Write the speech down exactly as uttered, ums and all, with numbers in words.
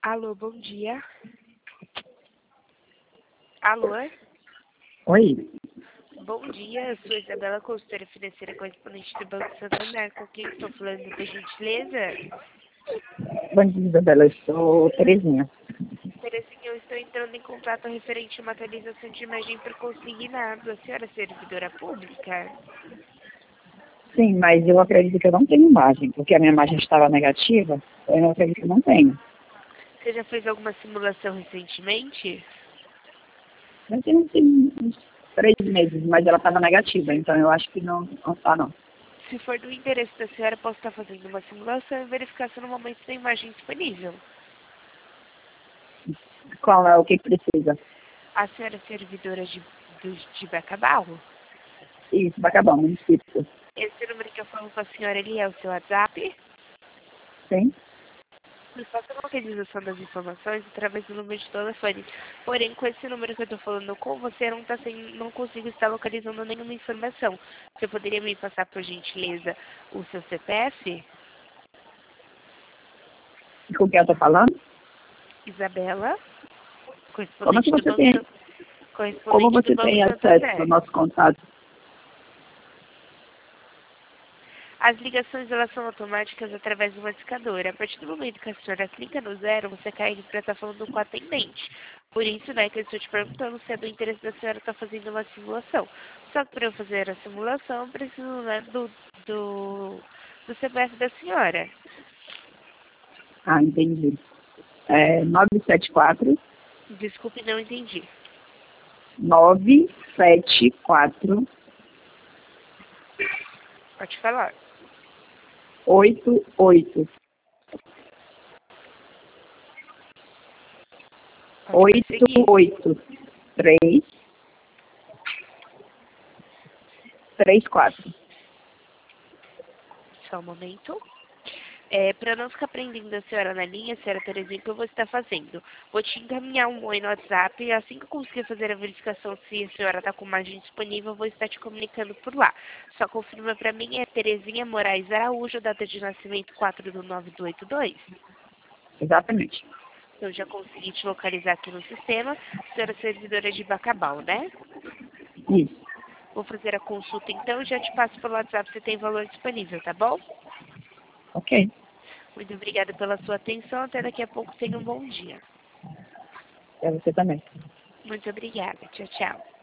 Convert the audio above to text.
Alô, bom dia. Alô? Oi, Bom dia, sou Isabela, consultora financeira correspondente do Banco Santander. Com quem estou falando, por gentileza? bom dia, Isabela. Eu sou Terezinha. Terezinha, eu estou entrando em contato referente a uma atualização de imagem por consignado. A senhora é servidora pública? Sim, mas eu acredito que eu não tenho imagem, porque a minha imagem estava negativa, eu acredito que eu não tenho. Você já fez alguma simulação recentemente? Eu tenho tem uns três meses, mas ela estava negativa, então eu acho que não não está, não. Se for do interesse da senhora, posso estar fazendo uma simulação e verificar se no momento tem imagem disponível. Qual é o que precisa? A senhora é servidora de, do, de Bacabal? Isso, vai acabar, município. Esse número que eu falo com a senhora ali é o seu WhatsApp? Sim? Me faça uma localização das informações através do número de telefone. Porém, com esse número que eu estou falando com você, não, tá sem, não consigo estar localizando nenhuma informação. Você poderia me passar, por gentileza, o seu C P F? E com quem eu estou falando? Isabela, Como é que correspondente do você Banco, tem, San- como correspondente do você Banco tem acesso ao Santander. nosso contato? As ligações elas são automáticas através de uma discadora. A partir do momento que a senhora clica no zero, você cai em para estar falando com o atendente. Por isso, né, que eu estou te perguntando se é do interesse da senhora estar fazendo uma simulação. Só que para eu fazer a simulação, eu preciso, né, do, do, do C P F da senhora. Ah, entendi. É nove sete quatro, Desculpe, não entendi. nove sete quatro, Pode falar. oito oito, Pode oito prosseguir. oito três três quatro. Só um momento. É, para não ficar prendendo a senhora na linha, senhora Terezinha, o que eu vou estar fazendo? Vou te encaminhar um oi no WhatsApp e assim que eu conseguir fazer a verificação se a senhora está com margem disponível, eu vou estar te comunicando por lá. Só confirma para mim, é Terezinha Moraes Araújo, data de nascimento quatro de nove de oitenta e dois. Exatamente. Eu já consegui te localizar aqui no sistema. A senhora é servidora de Bacabal, né? Isso. Vou fazer a consulta então e já te passo pelo WhatsApp se tem valor disponível, tá bom? Ok. Muito obrigada pela sua atenção. Até daqui a pouco. Tenha um bom dia. É você também. Muito obrigada. Tchau, tchau.